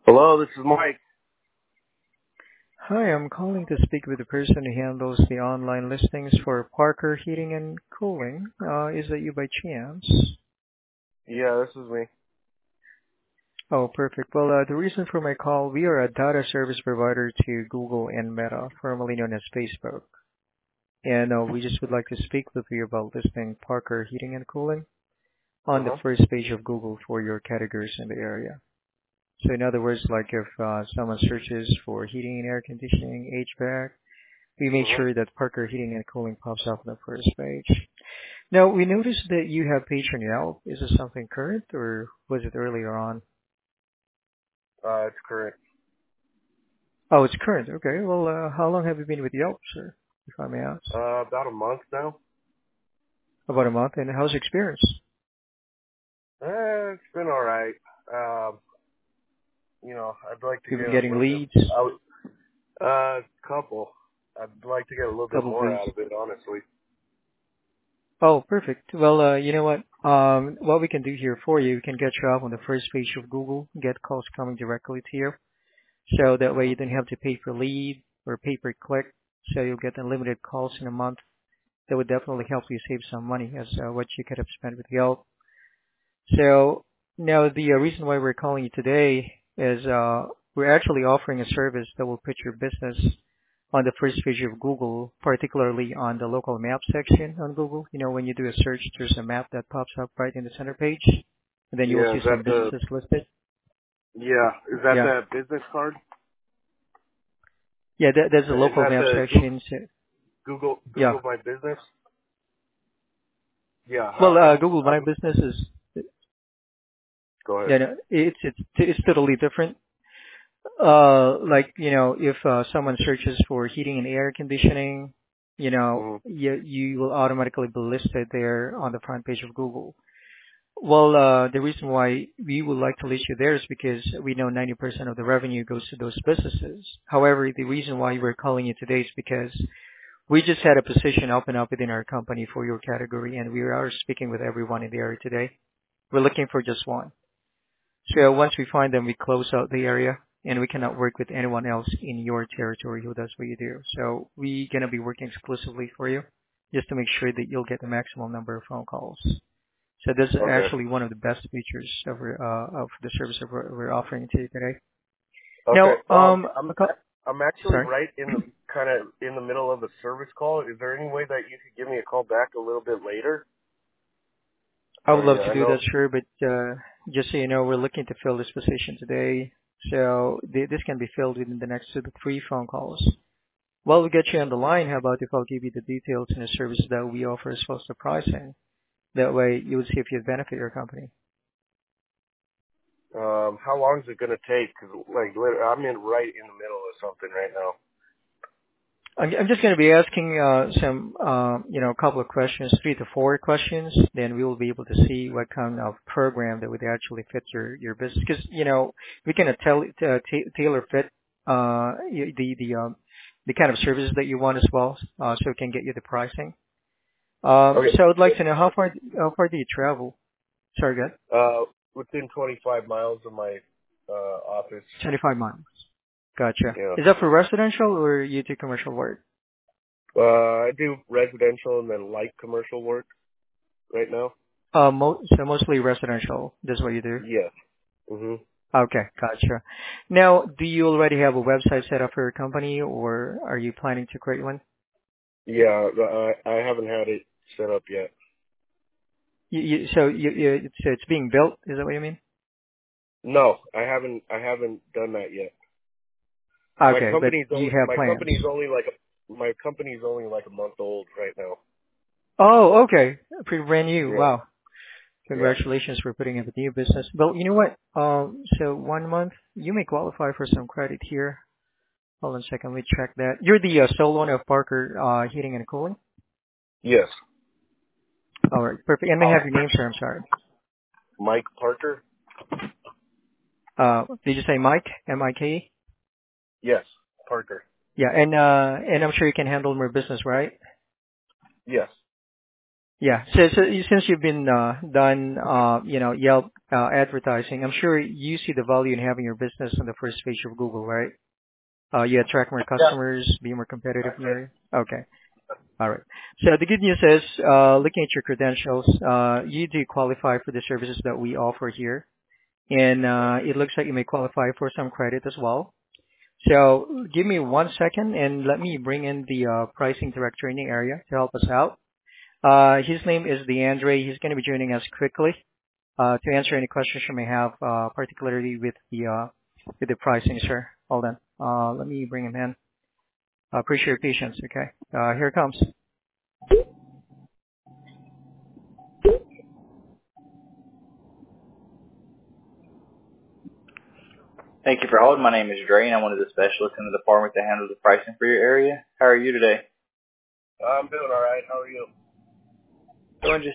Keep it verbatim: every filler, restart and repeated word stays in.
Hello, this is Mike. Hi, I'm calling to speak with the person who handles the online listings for Parker Heating and Cooling. Uh, is that you by chance? Yeah, this is me. Oh, perfect. Well, uh, the reason for my call, we are a data service provider to Google and Meta, formerly known as Facebook. And uh, we just would like to speak with you about listing Parker Heating and Cooling Uh on the huh. first page of Google for your categories in the area. So in other words, like if uh, someone searches for heating and air conditioning, H V A C, we Uh made huh. sure that Parker Heating and Cooling pops up on the first page. Now, we noticed that you have page on Yelp. Is this something current or was it earlier on? Uh, it's correct. Oh, it's current. Okay. Well, uh, how long have you been with Yelp, sir, if I may ask? Uh, about a month now. About a month. And how's your experience? Uh, it's been all right. Um, you know, I'd like to You've get been a getting little bit. leads, Out, uh, couple. I'd like to get a little bit couple of more leads. out of it, honestly. Oh, perfect. Well, uh, you know what? Um, what we can do here for you, we can get you up on the first page of Google, get calls coming directly to you. So that way Hmm. you don't have to pay per lead or pay per click. So you'll get unlimited calls in a month. That would definitely help you save some money as uh, what you could have spent with Yelp. So now the uh, reason why we're calling you today is uh, we're actually offering a service that will put your business on the first page of Google, particularly on the local map section on Google. You know, when you do a search, there's a map that pops up right in the center page, and then you will Yeah, see is that some the? businesses listed. Yeah, is that Yeah, the business card? yeah, that, that's the Is local that map the Google section. So, Google, yeah, Google My Business? Yeah, well, I- uh, I'm. Google My I'm. Business is, Go ahead. yeah, no, it's it's it's totally different. Uh, like, you know, if uh, someone searches for heating and air conditioning, you know, Hmm. you, you will automatically be listed there on the front page of Google. Well, uh, the reason why we would like to list you there is because we know ninety percent of the revenue goes to those businesses. However, the reason why we're calling you today is because we just had a position open up within our company for your category, and we are speaking with everyone in the area today. We're looking for just one. So once we find them, we close out the area, and we cannot work with anyone else in your territory who does what you do. So we're going to be working exclusively for you just to make sure that you'll get the maximum number of phone calls. So this is Okay. actually one of the best features of, our, uh, of the service that we're, we're offering to you today. Okay. Now, Um, um, I'm a cou- I'm actually sorry, right in the kind of in the middle of a service call. Is there any way that you could give me a call back a little bit later? I would love Sorry, to I do know. that, sure, but uh, just so you know, we're looking to fill this position today. So th- this can be filled within the next two to three phone calls. While we get you on the line, how about if I'll give you the details and the services that we offer as well as the pricing? That way you would see if you'd benefit your company. Um, how long is it gonna take? Cause like lit- I'm in right in the middle of something right now. I'm, I'm just going to be asking uh, some, uh, you know, a couple of questions, three to four questions. Then we will be able to see what kind of program that would actually fit your, your business. Because, you know, we can uh, tell, uh, ta- tailor fit uh, y- the the um, the kind of services that you want as well, uh, so we can get you the pricing. Um, Okay. so I would like to know how far how far do you travel? Sorry, good. Uh, within twenty-five miles of my uh office. twenty-five miles. Gotcha. Yeah. Is that for residential or you do commercial work? Uh, I do residential and then light commercial work right now. Uh, mo- so mostly residential. That's what you do. Yes. Mhm. Okay, gotcha. Now, do you already have a website set up for your company, or are you planning to create one? Yeah. I I haven't had it set up yet. You, you, so you, you, it's it's being built. Is that what you mean? No, I haven't. I haven't done that yet. My Okay, but company's you only have my plans. company's only like a my company's only like a month old right now. Oh, okay. Pretty brand new. Yeah. Wow. Yeah. Congratulations for putting up a new business. Well, you know what? Um, so one month, you may qualify for some credit here. Hold on a second. Let me check that. You're the uh, sole owner of Parker uh, Heating and Cooling? Yes. All right, perfect. And may I have your name, sir? I'm sorry. Mike Parker. Uh, did you say Mike? M I K E? Yes. Parker. Yeah, and uh, and I'm sure you can handle more business, right? Yes. Yeah. So, so you- since you've been uh, done, uh, you know, Yelp uh, advertising, I'm sure you see the value in having your business on the first page of Google, right? Uh, you attract more Yeah, customers, be more competitive that's in the it. area. Okay. All right. So the good news is, uh, looking at your credentials, uh, you do qualify for the services that we offer here, and uh, it looks like you may qualify for some credit as well. So give me one second, and let me bring in the uh, pricing director in the area to help us out. Uh, his name is DeAndre. He's going to be joining us quickly uh, to answer any questions you may have, uh, particularly with the uh, with the pricing, sir. Hold on. Uh, let me bring him in. I appreciate your patience. Okay. Uh, here it comes. Thank you for holding. My name is Dre, and I'm one of the specialists in the department that handles the pricing for your area. How are you today? I'm doing all right. How are you? Doing just